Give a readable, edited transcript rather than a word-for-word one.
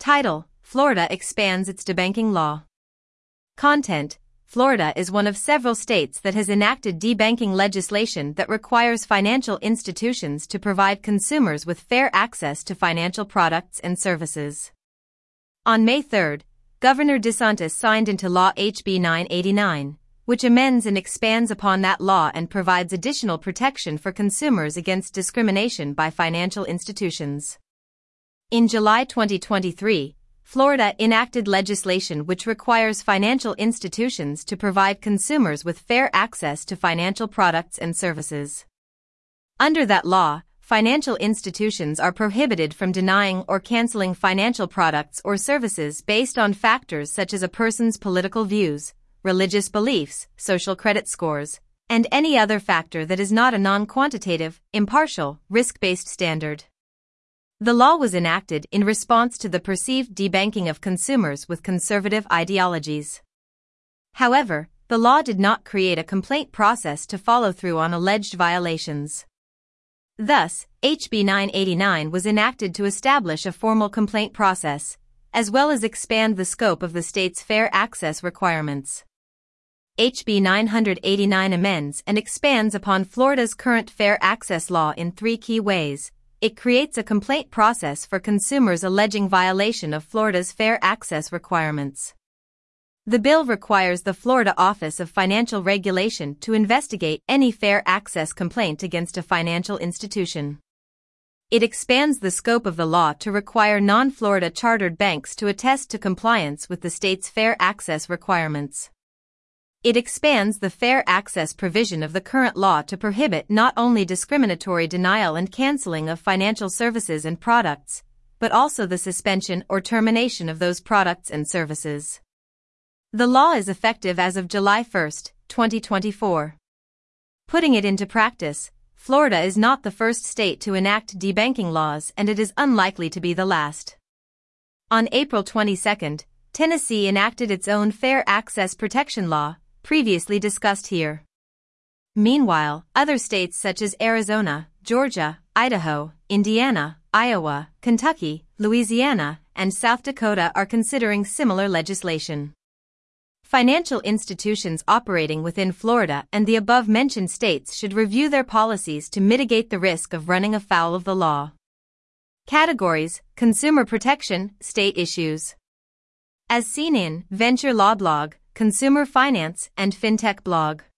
Title: Florida expands its debanking law. Content: Florida is one of several states that has enacted debanking legislation that requires financial institutions to provide consumers with fair access to financial products and services. On May 3, Governor DeSantis signed into law HB 989, which amends and expands upon that law and provides additional protection for consumers against discrimination by financial institutions. In July 2023, Florida enacted legislation which requires financial institutions to provide consumers with fair access to financial products and services. Under that law, financial institutions are prohibited from denying or canceling financial products or services based on factors such as a person's political views, religious beliefs, social credit scores, and any other factor that is not a non-quantitative, impartial, risk-based standard. The law was enacted in response to the perceived debanking of consumers with conservative ideologies. However, the law did not create a complaint process to follow through on alleged violations. Thus, HB 989 was enacted to establish a formal complaint process, as well as expand the scope of the state's fair access requirements. HB 989 amends and expands upon Florida's current fair access law in three key ways. It creates a complaint process for consumers alleging violation of Florida's fair access requirements. The bill requires the Florida Office of Financial Regulation to investigate any fair access complaint against a financial institution. It expands the scope of the law to require non-Florida chartered banks to attest to compliance with the state's fair access requirements. It expands the fair access provision of the current law to prohibit not only discriminatory denial and canceling of financial services and products, but also the suspension or termination of those products and services. The law is effective as of July 1, 2024. Putting it into practice, Florida is not the first state to enact debanking laws, and it is unlikely to be the last. On April 22, Tennessee enacted its own Fair Access Protection Law, previously discussed here. Meanwhile, other states such as Arizona, Georgia, Idaho, Indiana, Iowa, Kentucky, Louisiana, and South Dakota are considering similar legislation. Financial institutions operating within Florida and the above-mentioned states should review their policies to mitigate the risk of running afoul of the law. Categories: Consumer protection, state issues. As seen in Venture Law Blog, Consumer Finance, and FinTech Blog.